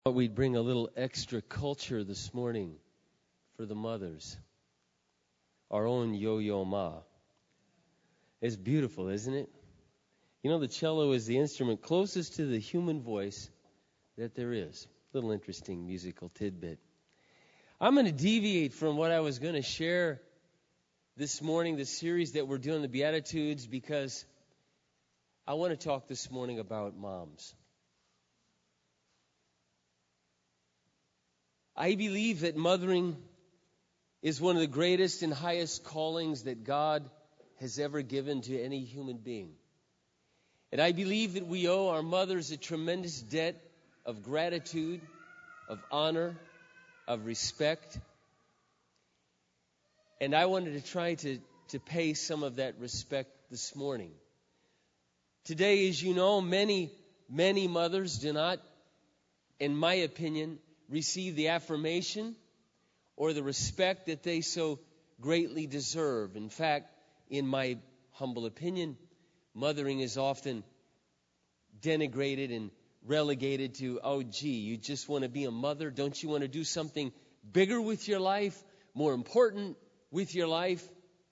We'd bring a little extra culture this morning for the mothers. Our own Yo-Yo Ma. It's beautiful, isn't it? You know, the cello is the instrument closest to the human voice that there is. Little interesting musical tidbit. I'm going to deviate from what I was going to share this morning, the series that we're doing, the Beatitudes, because I want to talk this morning about moms. I believe that mothering is one of the greatest and highest callings that God has ever given to any human being. And I believe that we owe our mothers a tremendous debt of gratitude, of honor, of respect. And I wanted to try to pay some of that respect this morning. Today, as you know, many mothers do not, in my opinion, receive the affirmation or the respect that they so greatly deserve. In fact, in my humble opinion, mothering is often denigrated and relegated to, oh, gee, you just want to be a mother? Don't you want to do something bigger with your life, more important with your life?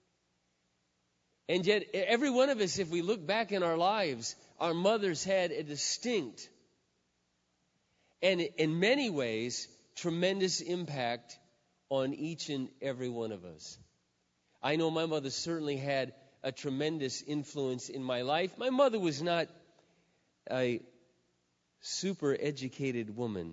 And yet, every one of us, if we look back in our lives, our mothers had a distinct and in many ways, tremendous impact on each and every one of us. I know my mother certainly had a tremendous influence in my life. My mother was not a super educated woman.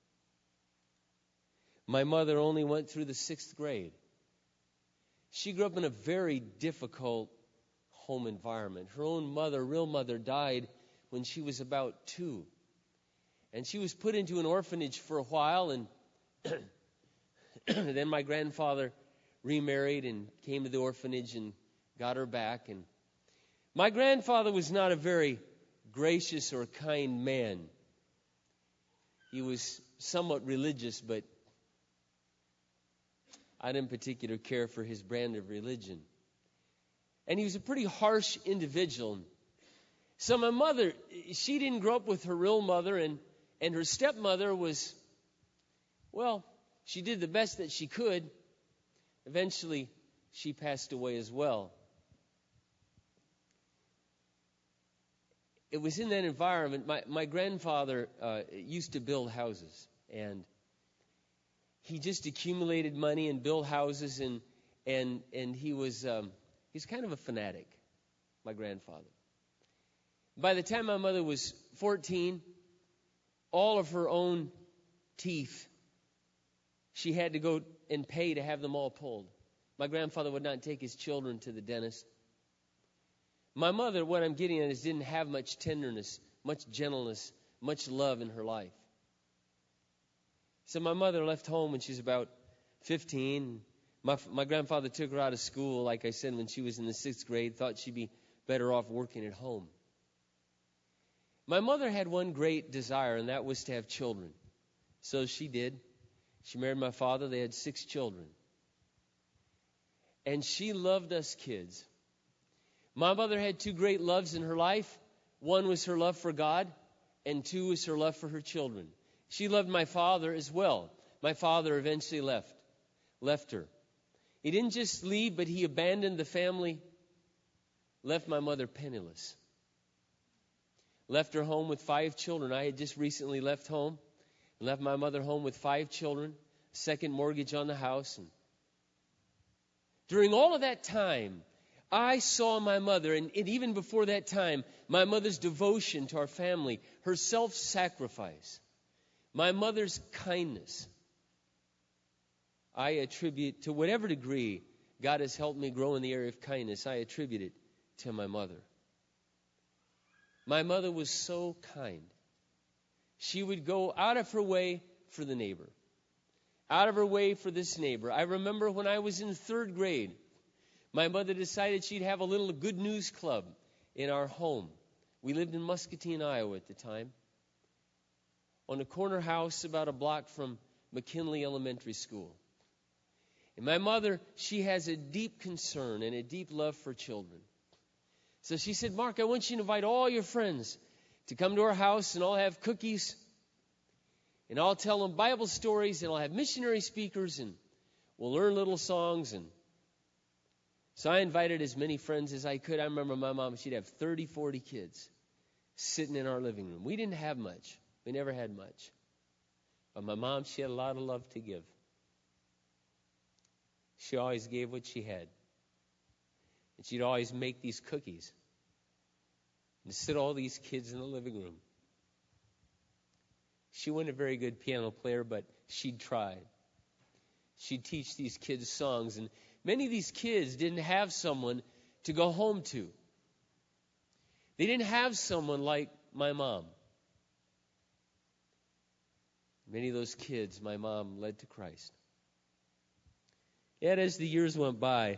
My mother only went through the 6th grade. She grew up in a very difficult home environment. Her own mother, real mother, died when she was about 2. And she was put into an orphanage for a while, and then my grandfather remarried and came to the orphanage and got her back. And my grandfather was not a very gracious or kind man. He was somewhat religious, but I didn't particularly care for his brand of religion. And he was a pretty harsh individual. So my mother, she didn't grow up with her real mother, and her stepmother was, well, she did the best that she could. Eventually, she passed away as well. It was in that environment. My grandfather used to build houses, and he just accumulated money and built houses, and he's kind of a fanatic, my grandfather. By the time my mother was 14, all of her own teeth, she had to go and pay to have them all pulled. My grandfather would not take his children to the dentist. My mother, what I'm getting at, is didn't have much tenderness, much gentleness, much love in her life. So my mother left home when she was about 15. My grandfather took her out of school, like I said, when she was in the 6th grade, thought she'd be better off working at home. My mother had one great desire, and that was to have children. So she did. She married my father. They had 6 children. And she loved us kids. My mother had 2 great loves in her life. One was her love for God, and 2 was her love for her children. She loved my father as well. My father eventually left her. He didn't just leave, but he abandoned the family, left my mother penniless. Left her home with 5 children. I had just recently left home and left my mother home with 5 children, second mortgage on the house. And during all of that time, I saw my mother, and even before that time, my mother's devotion to our family, her self-sacrifice, my mother's kindness. I attribute, to whatever degree God has helped me grow in the area of kindness, I attribute it to my mother. My mother was so kind. She would go out of her way for the neighbor, out of her way for this neighbor. I remember when I was in 3rd grade, my mother decided she'd have a little good news club in our home. We lived in Muscatine, Iowa at the time, on a corner house about a block from McKinley Elementary School. And my mother, she has a deep concern and a deep love for children. So she said, Mark, I want you to invite all your friends to come to our house and all have cookies. And I'll tell them Bible stories, and I'll have missionary speakers, and we'll learn little songs. And so I invited as many friends as I could. I remember my mom, she'd have 30, 40 kids sitting in our living room. We didn't have much. We never had much. But my mom, she had a lot of love to give. She always gave what she had. And she'd always make these cookies and sit all these kids in the living room. She wasn't a very good piano player, but she'd try. She'd teach these kids songs, and many of these kids didn't have someone to go home to. They didn't have someone like my mom. Many of those kids, my mom led to Christ. Yet as the years went by,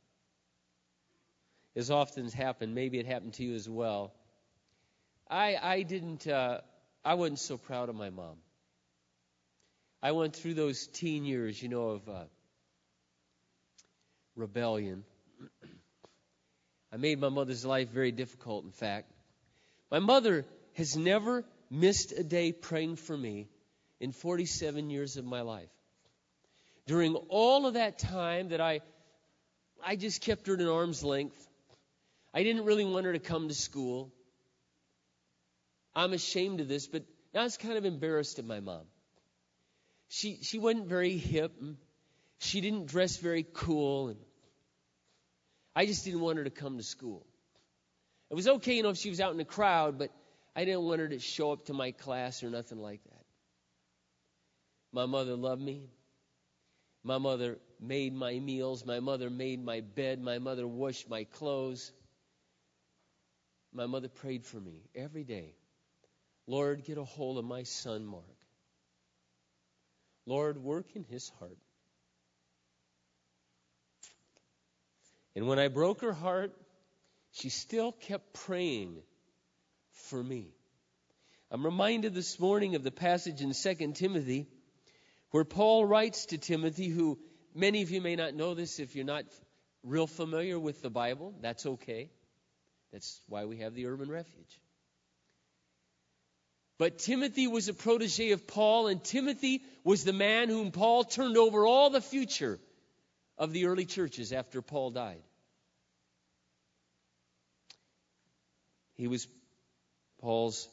as often has happened, maybe it happened to you as well, I wasn't so proud of my mom. I went through those teen years, of rebellion. I made my mother's life very difficult, in fact. My mother has never missed a day praying for me in 47 years of my life. During all of that time that I just kept her at an arm's length. I didn't really want her to come to school. I'm ashamed of this, but I was kind of embarrassed of my mom. She wasn't very hip. And she didn't dress very cool. And I just didn't want her to come to school. It was okay, if she was out in the crowd, but I didn't want her to show up to my class or nothing like that. My mother loved me. My mother made my meals. My mother made my bed. My mother washed my clothes. My mother prayed for me every day. Lord, get a hold of my son, Mark. Lord, work in his heart. And when I broke her heart, she still kept praying for me. I'm reminded this morning of the passage in 2 Timothy where Paul writes to Timothy, who many of you may not know this if you're not real familiar with the Bible. That's okay. That's why we have the Urban Refuge. But Timothy was a protege of Paul, and Timothy was the man whom Paul turned over all the future of the early churches after Paul died. He was Paul's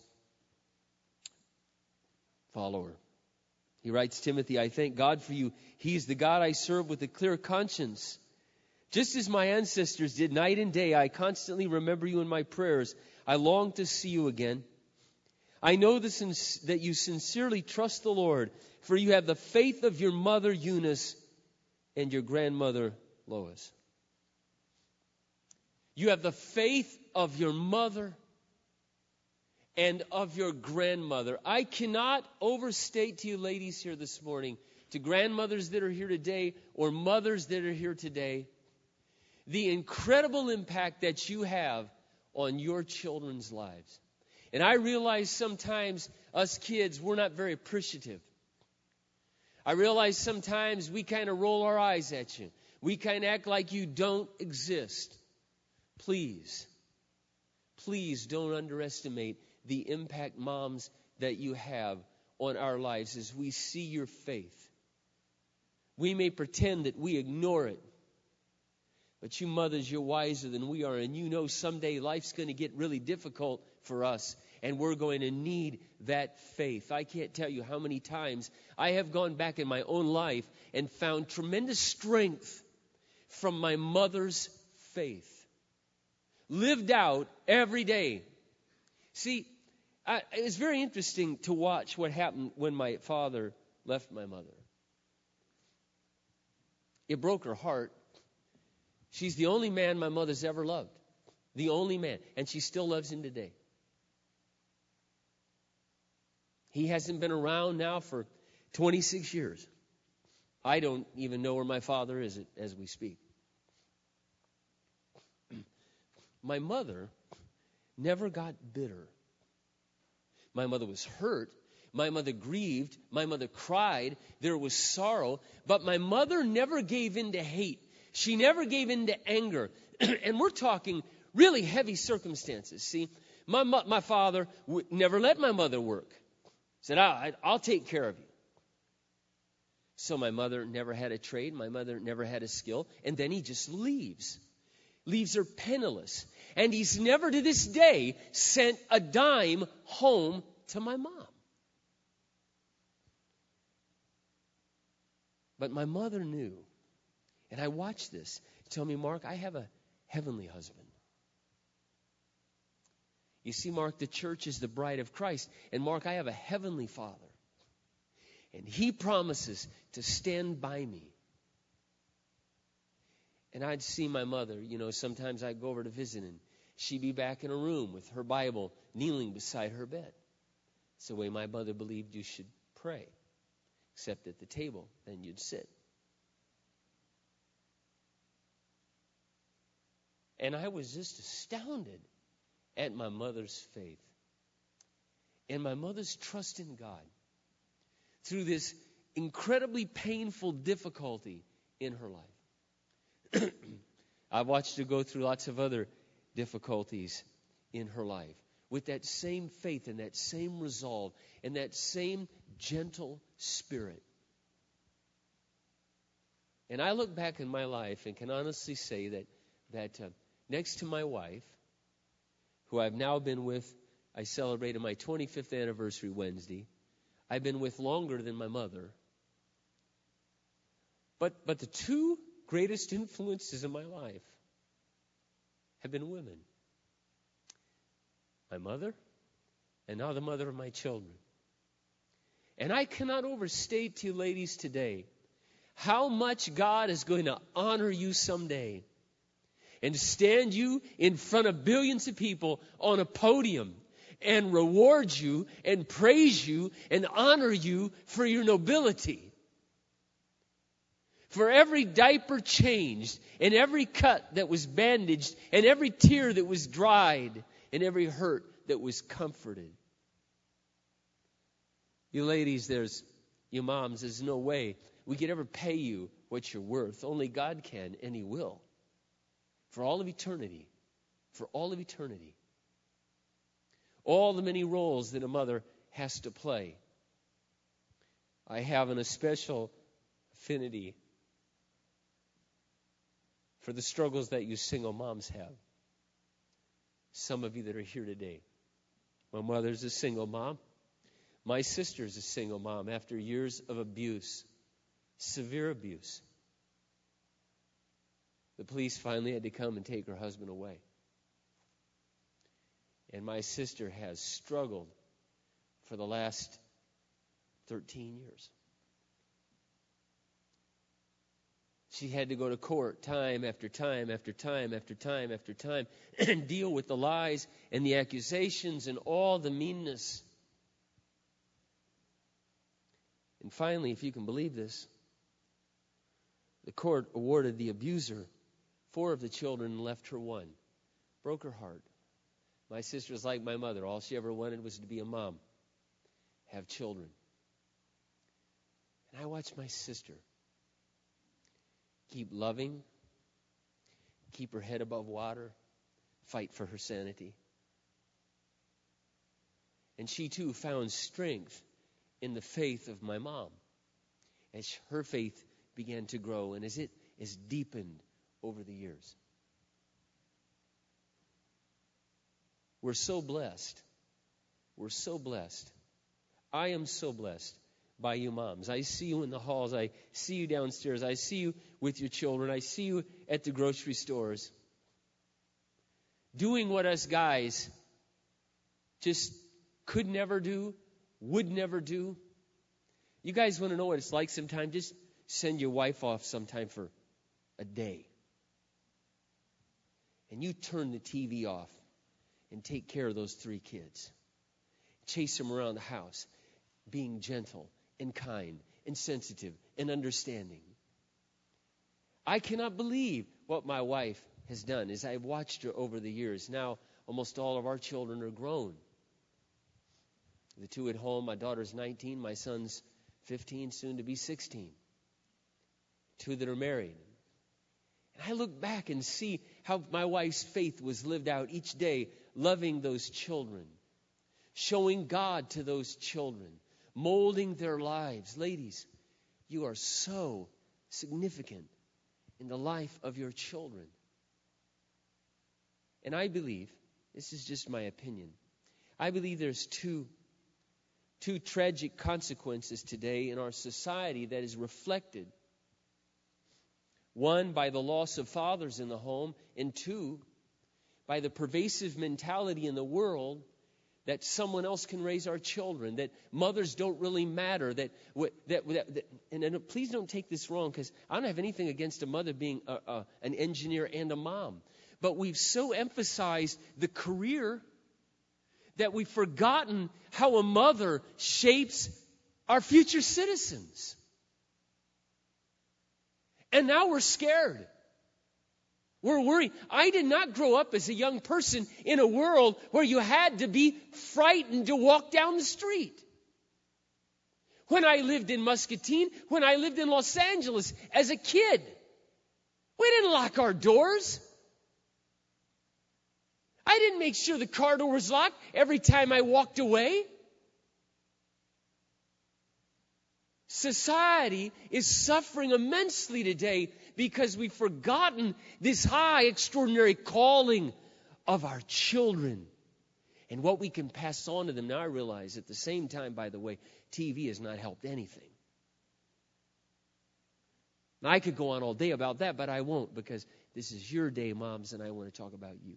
follower. He writes, Timothy, I thank God for you. He is the God I serve with a clear conscience. Just as my ancestors did night and day, I constantly remember you in my prayers. I long to see you again. I know that you sincerely trust the Lord, for you have the faith of your mother Eunice and your grandmother Lois. You have the faith of your mother and of your grandmother. I cannot overstate to you ladies here this morning, to grandmothers that are here today or mothers that are here today, the incredible impact that you have on your children's lives. And I realize sometimes us kids, we're not very appreciative. I realize sometimes we kind of roll our eyes at you. We kind of act like you don't exist. Please don't underestimate the impact, moms, that you have on our lives as we see your faith. We may pretend that we ignore it, but you mothers, you're wiser than we are, and you know someday life's going to get really difficult for us, and we're going to need that faith. I can't tell you how many times I have gone back in my own life and found tremendous strength from my mother's faith, lived out every day. See, it was very interesting to watch what happened when my father left my mother. It broke her heart. She's the only man my mother's ever loved. The only man. And she still loves him today. He hasn't been around now for 26 years. I don't even know where my father is as we speak. My mother never got bitter. My mother was hurt. My mother grieved. My mother cried. There was sorrow. But my mother never gave in to hate. She never gave in to anger. And we're talking really heavy circumstances. See, my father never let my mother work. Said, I'll take care of you. So my mother never had a trade. My mother never had a skill. And then he just leaves her penniless. And he's never to this day sent a dime home to my mom. But my mother knew. And I watched this. Tell me, Mark, I have a heavenly husband. You see, Mark, the church is the bride of Christ. And Mark, I have a heavenly Father. And He promises to stand by me. And I'd see my mother, sometimes I'd go over to visit, and she'd be back in her room with her Bible kneeling beside her bed. It's the way my mother believed you should pray. Except at the table, then you'd sit. And I was just astounded at my mother's faith and my mother's trust in God through this incredibly painful difficulty in her life. I've watched her go through lots of other difficulties in her life with that same faith and that same resolve and that same gentle spirit. And I look back in my life and can honestly say that next to my wife, who I've now been with, I celebrated my 25th anniversary Wednesday. I've been with longer than my mother. But the two greatest influences in my life have been women. My mother, and now the mother of my children. And I cannot overstate to you ladies today how much God is going to honor you someday and stand you in front of billions of people on a podium and reward you and praise you and honor you for your nobility. For every diaper changed and every cut that was bandaged and every tear that was dried and every hurt that was comforted. You ladies, you moms, there's no way we could ever pay you what you're worth. Only God can, and He will. For all of eternity. For all of eternity. All the many roles that a mother has to play. I have an especial affinity for the struggles that you single moms have. Some of you that are here today. My mother's a single mom. My sister's a single mom after years of abuse. Severe abuse. The police finally had to come and take her husband away. And my sister has struggled for the last 13 years. She had to go to court time after time after time after time after time and deal with the lies and the accusations and all the meanness. And finally, if you can believe this, the court awarded the abuser 4 of the children and left her 1. Broke her heart. My sister was like my mother. All she ever wanted was to be a mom, have children. And I watched my sister keep loving, keep her head above water, fight for her sanity. And she too found strength in the faith of my mom as her faith began to grow and as it is deepened over the years. We're so blessed. We're so blessed. I am so blessed by you moms. I see you in the halls. I see you downstairs. I see you with your children. I see you at the grocery stores. Doing what us guys just could never do, would never do. You guys want to know what it's like sometime? Just send your wife off sometime for a day. And you turn the TV off and take care of those 3 kids. Chase them around the house, being gentle and kind and sensitive and understanding. I cannot believe what my wife has done as I've watched her over the years. Now, almost all of our children are grown. The 2 at home, my daughter's 19, my son's 15, soon to be 16. 2 that are married. And I look back and see how my wife's faith was lived out each day, loving those children, showing God to those children, molding their lives. Ladies, you are so significant in the life of your children. And I believe, this is just my opinion, I believe there's two tragic consequences today in our society that is reflected. One, by the loss of fathers in the home, and two, by the pervasive mentality in the world that someone else can raise our children, that mothers don't really matter, and please don't take this wrong, because I don't have anything against a mother being an engineer and a mom. But we've so emphasized the career that we've forgotten how a mother shapes our future citizens. And now we're scared. We're worried. I did not grow up as a young person in a world where you had to be frightened to walk down the street. When I lived in Muscatine, when I lived in Los Angeles as a kid, we didn't lock our doors. I didn't make sure the car door was locked every time I walked away. Society is suffering immensely today because we've forgotten this high, extraordinary calling of our children and what we can pass on to them. Now I realize at the same time, by the way, TV has not helped anything. Now, I could go on all day about that, but I won't, because this is your day, moms, and I want to talk about you.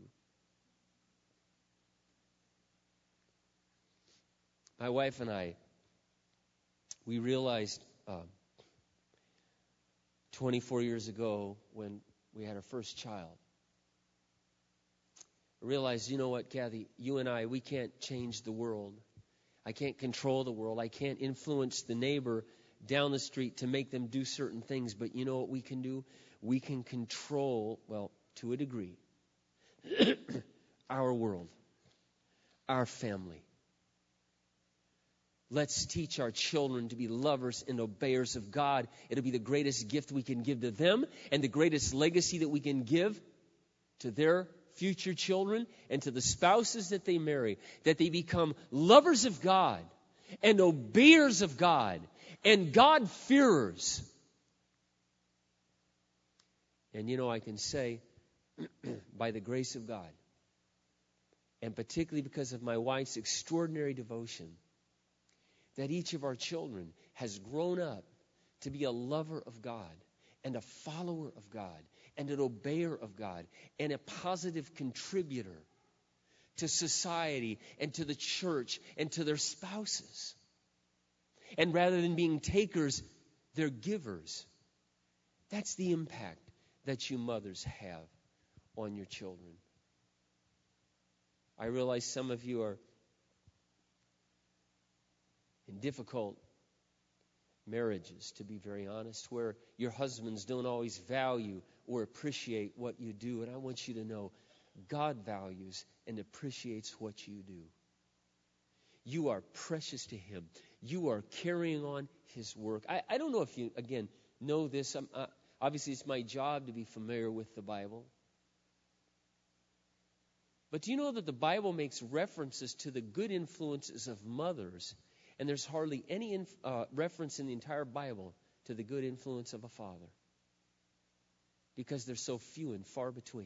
My wife and I, we realized 24 years ago when we had our first child, I realized, you know what, Kathy, you and I, we can't change the world. I can't control the world. I can't influence the neighbor down the street to make them do certain things. But you know what we can do? We can control, well, to a degree, our world, our family. Let's teach our children to be lovers and obeyers of God. It'll be the greatest gift we can give to them and the greatest legacy that we can give to their future children and to the spouses that they marry, that they become lovers of God and obeyers of God and God-fearers. And you know, I can say, by the grace of God, and particularly because of my wife's extraordinary devotion, that each of our children has grown up to be a lover of God and a follower of God and an obeyer of God and a positive contributor to society and to the church and to their spouses. And rather than being takers, they're givers. That's the impact that you mothers have on your children. I realize some of you are in difficult marriages, to be very honest, where your husbands don't always value or appreciate what you do. And I want you to know, God values and appreciates what you do. You are precious to Him. You are carrying on His work. I don't know if you, again, know this. Obviously, it's my job to be familiar with the Bible. But do you know that the Bible makes references to the good influences of mothers? And there's hardly any reference in the entire Bible to the good influence of a father, because they're so few and far between.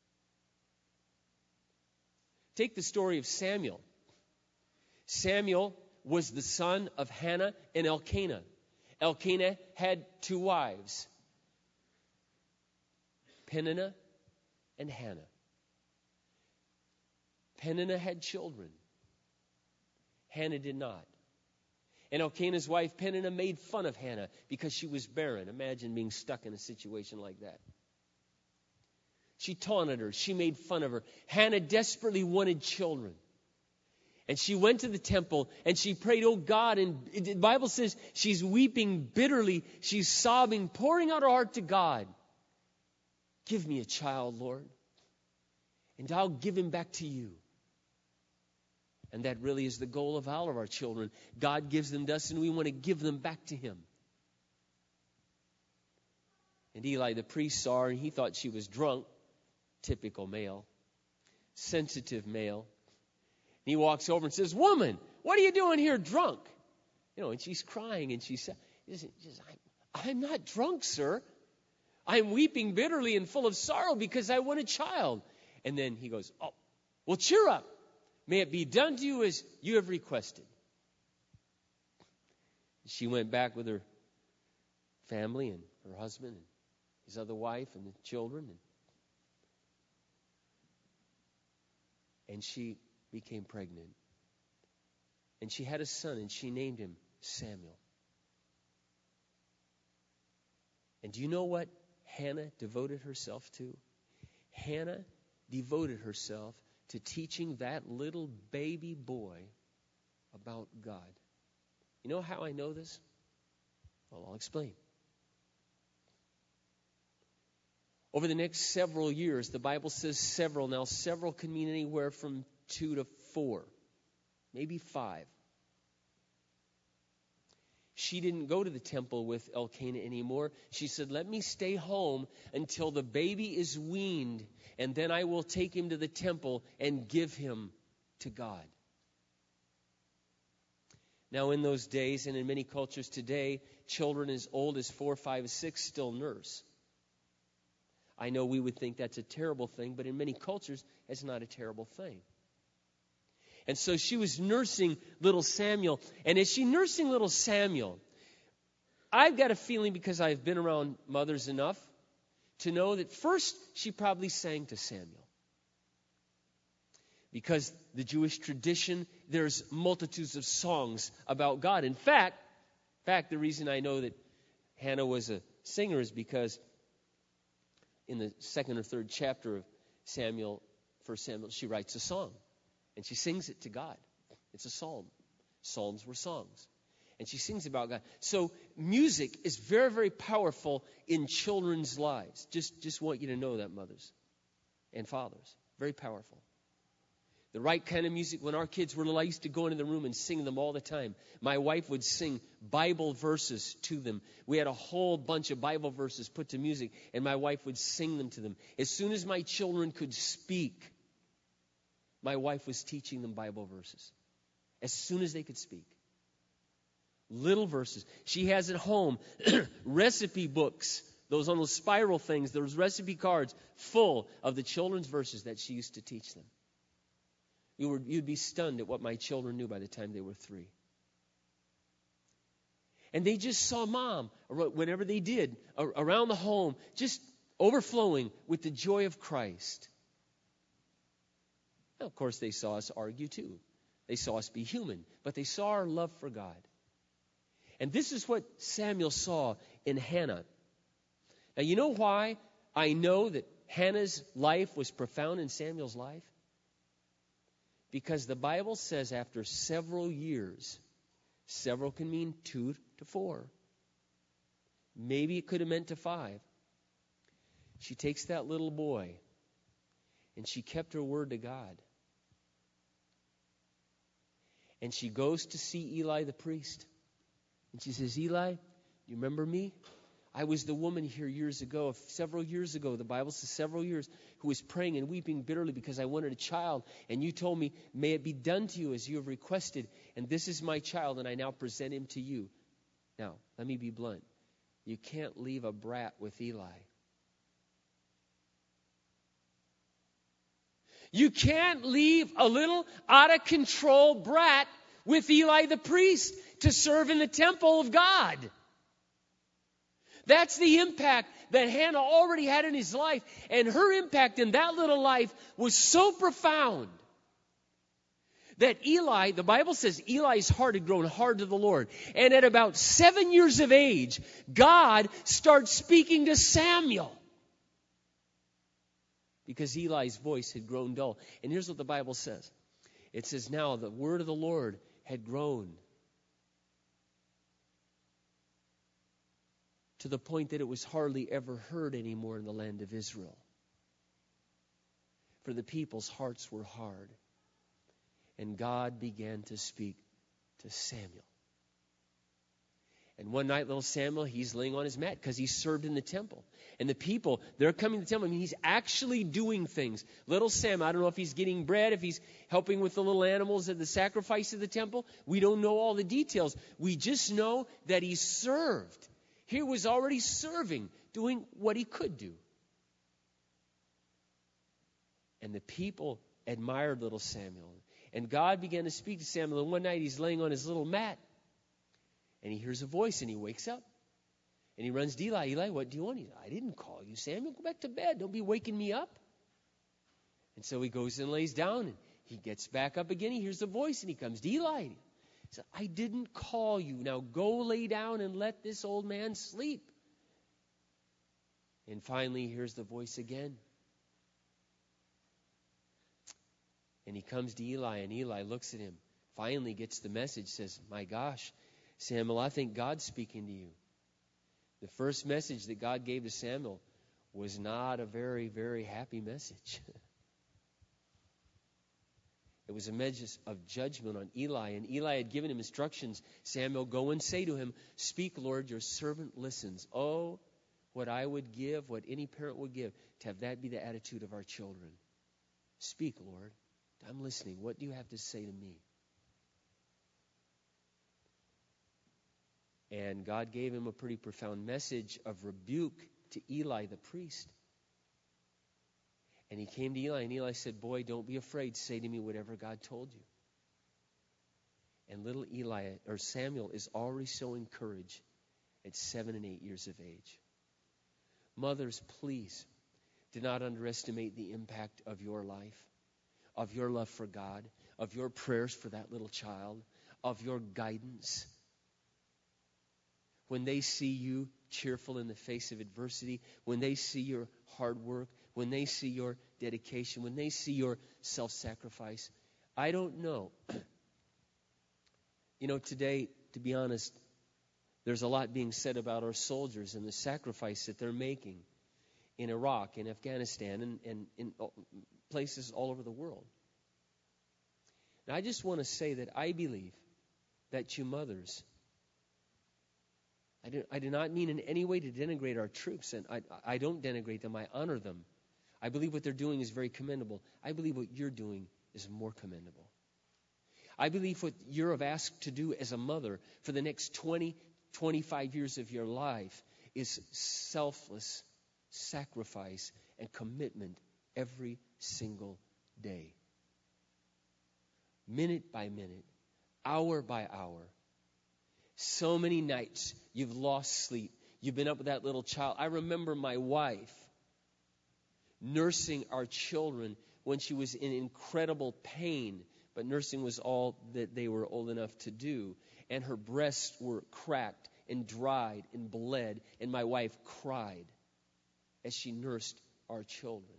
Take the story of Samuel. Samuel was the son of Hannah and Elkanah. Elkanah had two wives, Peninnah and Hannah. Peninnah had children. Hannah did not. And Elkanah's wife, Peninnah, made fun of Hannah because she was barren. Imagine being stuck in a situation like that. She taunted her. She made fun of her. Hannah desperately wanted children. And she went to the temple and she prayed, oh God, and the Bible says she's weeping bitterly. She's sobbing, pouring out her heart to God. Give me a child, Lord, and I'll give him back to you. And that really is the goal of all of our children. God gives them to us, and we want to give them back to Him. And Eli, the priest, saw her, and he thought she was drunk. Typical male. Sensitive male. And he walks over and says, woman, what are you doing here drunk? And she's crying, and she said, I'm not drunk, sir. I'm weeping bitterly and full of sorrow because I want a child. And then he goes, oh, well, cheer up. May it be done to you as you have requested. She went back with her family and her husband and his other wife and the children. And she became pregnant. And she had a son, and she named him Samuel. And do you know what Hannah devoted herself to? Hannah devoted herself to teaching that little baby boy about God. You know how I know this? Well, I'll explain. Over the next several years, the Bible says several. Now, several can mean anywhere from 2 to 4, maybe 5. She didn't go to the temple with Elkanah anymore. She said, let me stay home until the baby is weaned, and then I will take him to the temple and give him to God. Now, in those days, and in many cultures today, children as old as 4, 5, 6 still nurse. I know we would think that's a terrible thing, but in many cultures, it's not a terrible thing. And so she was nursing little Samuel. And as she nursing little Samuel, I've got a feeling, because I've been around mothers enough to know that first she probably sang to Samuel. Because the Jewish tradition, there's multitudes of songs about God. In fact, the reason I know that Hannah was a singer is because in the 2nd or 3rd chapter of Samuel, 1 Samuel, she writes a song. And she sings it to God. It's a psalm. Psalms were songs. And she sings about God. So music is very, very powerful in children's lives. Just want you to know that, mothers and fathers. Very powerful. The right kind of music. When our kids were little, I used to go into the room and sing them all the time. My wife would sing Bible verses to them. We had a whole bunch of Bible verses put to music, and my wife would sing them to them. As soon as my children could speak, my wife was teaching them Bible verses. As soon as they could speak. Little verses. She has at home recipe books, those on those spiral things, those recipe cards full of the children's verses that she used to teach them. You'd be stunned at what my children knew by the time they were 3. And they just saw Mom, whenever they did, around the home, just overflowing with the joy of Christ. Now, of course, they saw us argue too. They saw us be human, but they saw our love for God. And this is what Samuel saw in Hannah. Now, you know why I know that Hannah's life was profound in Samuel's life? Because the Bible says after several years, several can mean 2 to 4. Maybe it could have meant to 5. She takes that little boy and she kept her word to God. And she goes to see Eli the priest. And she says, Eli, you remember me? I was the woman here several years ago, the Bible says several years, who was praying and weeping bitterly because I wanted a child. And you told me, may it be done to you as you have requested. And this is my child, and I now present him to you. Now, let me be blunt. You can't leave a brat with Eli. You can't leave a little out-of-control brat with Eli the priest to serve in the temple of God. That's the impact that Hannah already had in his life. And her impact in that little life was so profound that Eli, the Bible says Eli's heart had grown hard to the Lord. And at about 7 years of age, God starts speaking to Samuel. Because Eli's voice had grown dull. And here's what the Bible says. It says, now the word of the Lord had grown to the point that it was hardly ever heard anymore in the land of Israel. For the people's hearts were hard. And God began to speak to Samuel. And one night, little Samuel, he's laying on his mat because he served in the temple. And the people, they're coming to the temple. I mean, he's actually doing things. Little Sam, I don't know if he's getting bread, if he's helping with the little animals at the sacrifice of the temple. We don't know all the details. We just know that he served. He was already serving, doing what he could do. And the people admired little Samuel. And God began to speak to Samuel. And one night he's laying on his little mat. And he hears a voice and he wakes up. And he runs to Eli. Eli, what do you want? He said, I didn't call you, Samuel. Go back to bed. Don't be waking me up. And so he goes and lays down. And he gets back up again. He hears the voice and he comes to Eli. He said, I didn't call you. Now go lay down and let this old man sleep. And finally he hears the voice again. And he comes to Eli, and Eli looks at him, finally gets the message, says, my gosh, Samuel, I think God's speaking to you. The first message that God gave to Samuel was not a very, very happy message. It was a message of judgment on Eli, and Eli had given him instructions. Samuel, go and say to him, speak, Lord, your servant listens. Oh, what I would give, what any parent would give, to have that be the attitude of our children. Speak, Lord. I'm listening. What do you have to say to me? And God gave him a pretty profound message of rebuke to Eli the priest. And he came to Eli, and Eli said, boy, don't be afraid. Say to me whatever God told you. And little Samuel is already showing courage at 7 and 8 years of age. Mothers, please do not underestimate the impact of your life, of your love for God, of your prayers for that little child, of your guidance. When they see you cheerful in the face of adversity, when they see your hard work, when they see your dedication, when they see your self-sacrifice, I don't know. Today, to be honest, there's a lot being said about our soldiers and the sacrifice that they're making in Iraq, in Afghanistan, and in places all over the world. And I just want to say that I believe that you mothers, I do not mean in any way to denigrate our troops, and I don't denigrate them, I honor them. I believe what they're doing is very commendable. I believe what you're doing is more commendable. I believe what you're asked to do as a mother for the next 20, 25 years of your life is selfless sacrifice and commitment every single day. Minute by minute, hour by hour. So many nights you've lost sleep. You've been up with that little child. I remember my wife nursing our children when she was in incredible pain, but nursing was all that they were old enough to do. And her breasts were cracked and dried and bled, and my wife cried as she nursed our children.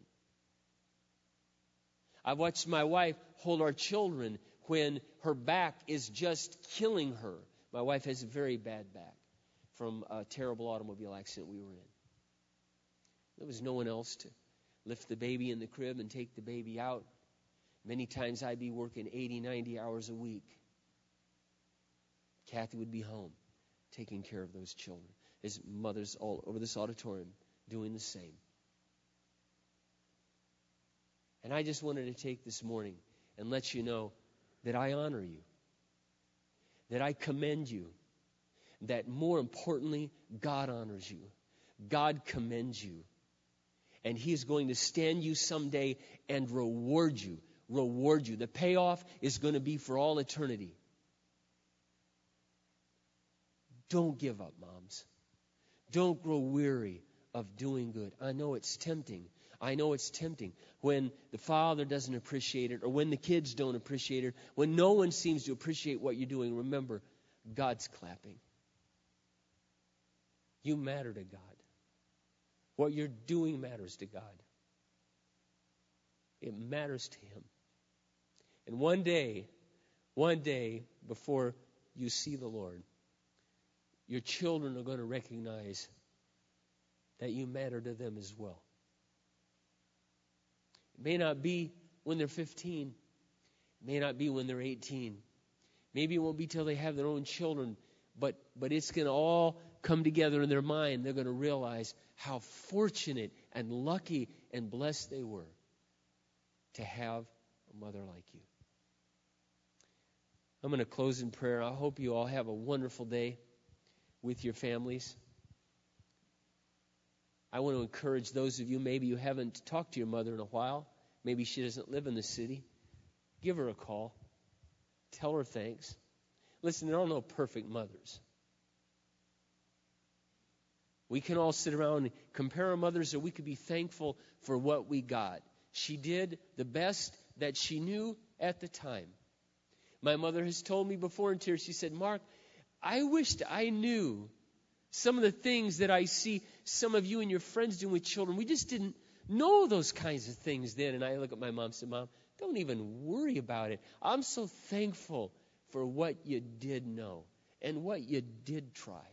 I've watched my wife hold our children when her back is just killing her. My wife has a very bad back from a terrible automobile accident we were in. There was no one else to lift the baby in the crib and take the baby out. Many times I'd be working 80, 90 hours a week. Kathy would be home taking care of those children. There's mothers all over this auditorium doing the same. And I just wanted to take this morning and let you know that I honor you, that I commend you, that more importantly, God honors you. God commends you. And He is going to stand you someday and reward you. Reward you. The payoff is going to be for all eternity. Don't give up, moms. Don't grow weary of doing good. I know it's tempting. I know it's tempting when the father doesn't appreciate it, or when the kids don't appreciate it, when no one seems to appreciate what you're doing. Remember, God's clapping. You matter to God. What you're doing matters to God. It matters to Him. And one day, before you see the Lord, your children are going to recognize that you matter to them as well. It may not be when they're 15. It may not be when they're 18. Maybe it won't be till they have their own children. But it's going to all come together in their mind. They're going to realize how fortunate and lucky and blessed they were to have a mother like you. I'm going to close in prayer. I hope you all have a wonderful day with your families. I want to encourage those of you, maybe you haven't talked to your mother in a while. Maybe she doesn't live in the city. Give her a call. Tell her thanks. Listen, there are no perfect mothers. We can all sit around and compare our mothers, or we could be thankful for what we got. She did the best that she knew at the time. My mother has told me before in tears, she said, Mark, I wished I knew some of the things that I see some of you and your friends doing with children. We just didn't know those kinds of things then. And I look at my mom and say, Mom, don't even worry about it. I'm so thankful for what you did know and what you did try.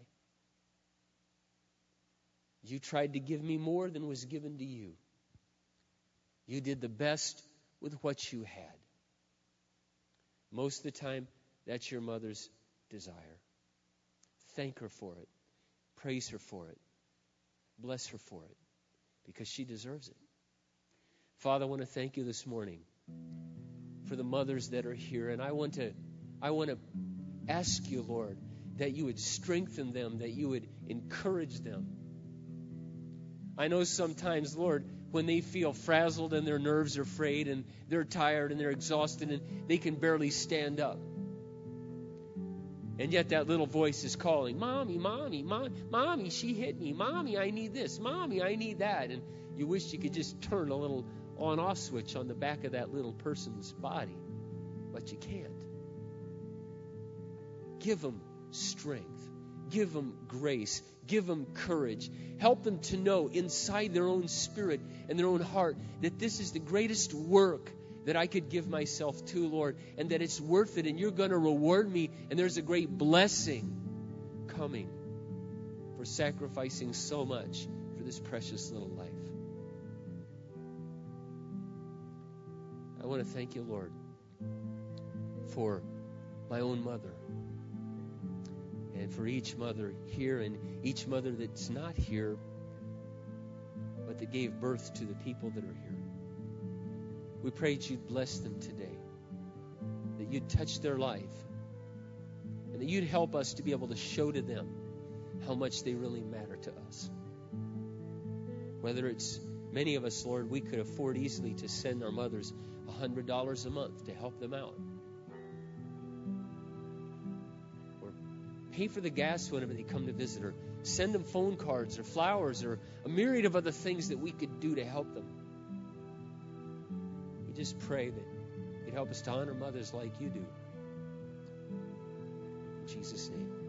You tried to give me more than was given to you. You did the best with what you had. Most of the time, that's your mother's desire. Thank her for it. Praise her for it. Bless her for it, because she deserves it. Father, I want to thank you this morning for the mothers that are here, and I want to ask you, Lord, that you would strengthen them, that you would encourage them. I know sometimes, Lord, when they feel frazzled and their nerves are frayed and they're tired and they're exhausted and they can barely stand up. And yet that little voice is calling, Mommy, Mommy, Mommy, she hit me. Mommy, I need this. Mommy, I need that. And you wish you could just turn a little on-off switch on the back of that little person's body. But you can't. Give them strength. Give them grace. Give them courage. Help them to know inside their own spirit and their own heart that this is the greatest work that I could give myself to, Lord, and that it's worth it, and you're going to reward me, and there's a great blessing coming for sacrificing so much for this precious little life. I want to thank you, Lord, for my own mother, and for each mother here and each mother that's not here, but that gave birth to the people that are here. We pray that you'd bless them today, that you'd touch their life, and that you'd help us to be able to show to them how much they really matter to us. Whether it's many of us, Lord, we could afford easily to send our mothers $100 a month to help them out. Or pay for the gas whenever they come to visit, or send them phone cards or flowers or a myriad of other things that we could do to help them. We just pray that you'd help us to honor mothers like you do. In Jesus' name.